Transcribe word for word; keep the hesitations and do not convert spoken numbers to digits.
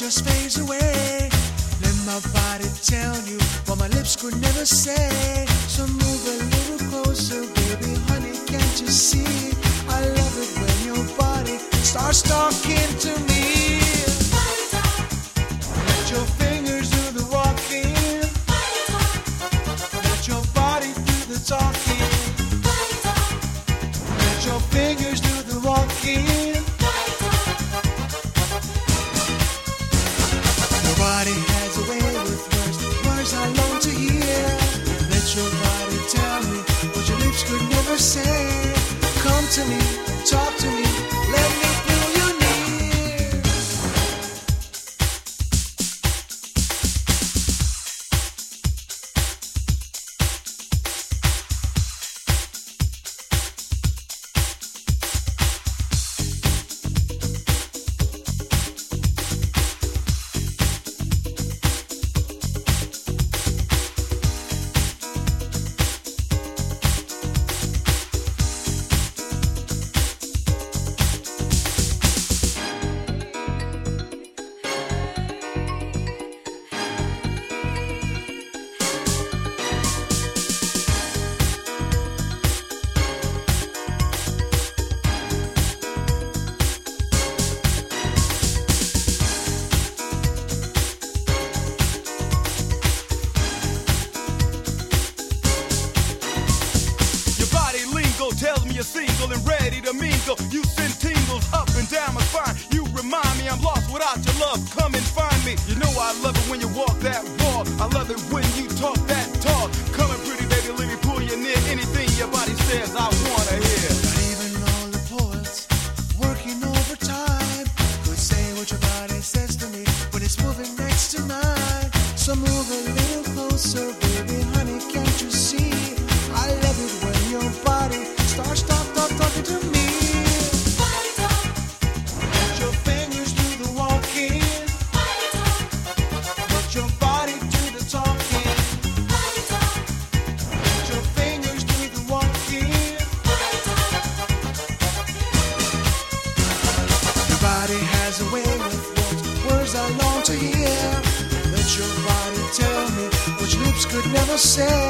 just fades away. Let my body tell you what my lips could never say. So move a little closer, baby, honey, can't you see? I love it when your body starts talking to me. Let your fingers do the walking. Let your body do the talking. Let your fingers do the walking. Your body has a way with words, words I long to hear. Let your body tell me what your lips could never say. Come to me, talk to me, let me feel you near. Tells me you're single and ready to mingle. You send tingles up and down my spine. You remind me I'm lost without your love. Come and find me. You know I love it when you walk that walk. I love it when you talk that talk. Come on, pretty baby, let me pull you near. Anything your body says, I wanna hear. Not even all the poets working overtime could say what your body says to me when it's moving next to mine. So move a little closer, baby, honey, can't you see? I love it when your body starts stop, stop talking to me. Body talk. Let your fingers do the walking. Body talk. Let your body do the talking. Body talk. Let your fingers do the walking. Body talk. Your body has a way with words, words I long to hear. Let your body tell me what your lips could never say.